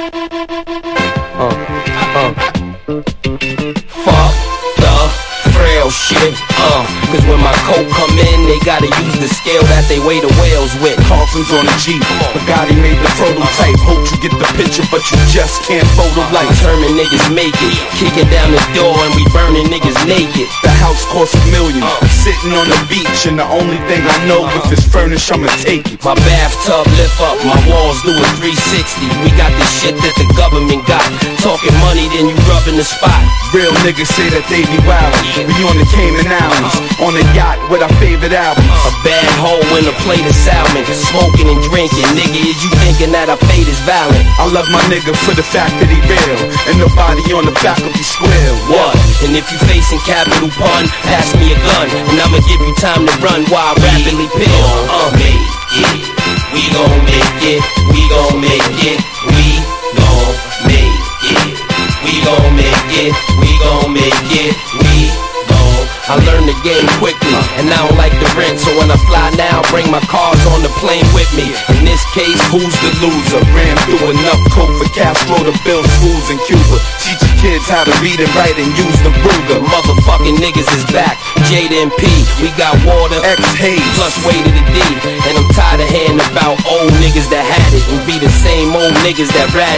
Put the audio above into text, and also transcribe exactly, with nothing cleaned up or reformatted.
Uh, uh. Fuck the frail shit, uh. Cause when my coat come in, they gotta use the scale that they weigh the whales with. Carlton's on the Jeep, Bugatti made the prototype. Hope you get the picture, but you just can't photo light. Determined niggas make it, kicking down the door and we burning niggas naked. The house costs a million, sitting on the beach, and the only thing I know if it's furnished, I'ma take it. My bathtub lift up, my walls do a three sixty. We got the shit that the government got. Talking money, then you rubbing the spot. Real niggas say that they be wild. We on the Cayman Islands, on a yacht with our favorite albums. A bad hoe and a plate of salmon, smoking and drinking. Nigga, is you thinking that our fate is violent? I love my nigga for the fact that he real, and nobody on the back of his square. What? And if you facing capital pun, pass me a gun, and I'ma give you time to run while I rapidly pill. Uh, make it, we gon' make it, we gon' make it, we gon' make it, we gon' make it, we gon' make it, we gon'. I learned the game quickly, and I don't like the rent, so when I fly now, bring my cars on the plane with me. In this case, who's the loser? Ran through enough coke for Castro to build schools in Cuba. Teach your kids how to read and write and use the Ruger. Motherfucking niggas is back, Jada and P. We got water, X Hayes, plus way to the D. And I'm tired of hearing about old niggas that had it and be the same old niggas that rat